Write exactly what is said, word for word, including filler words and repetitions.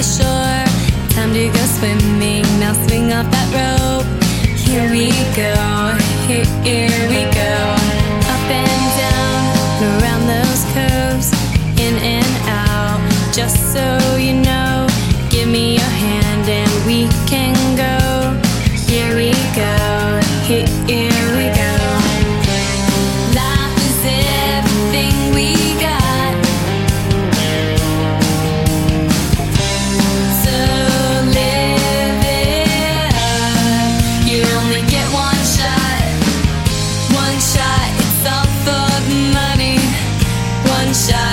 the shore. Time to go swimming, now swing off that rope. Here we go, here, here we go. Up and down, around those curves, in and out. Just so you know, give me your hand and we can go. Here we go, here, here we go. Life is everything we got, so live it up. You only get one shot, one shot, it's all for the money. One shot.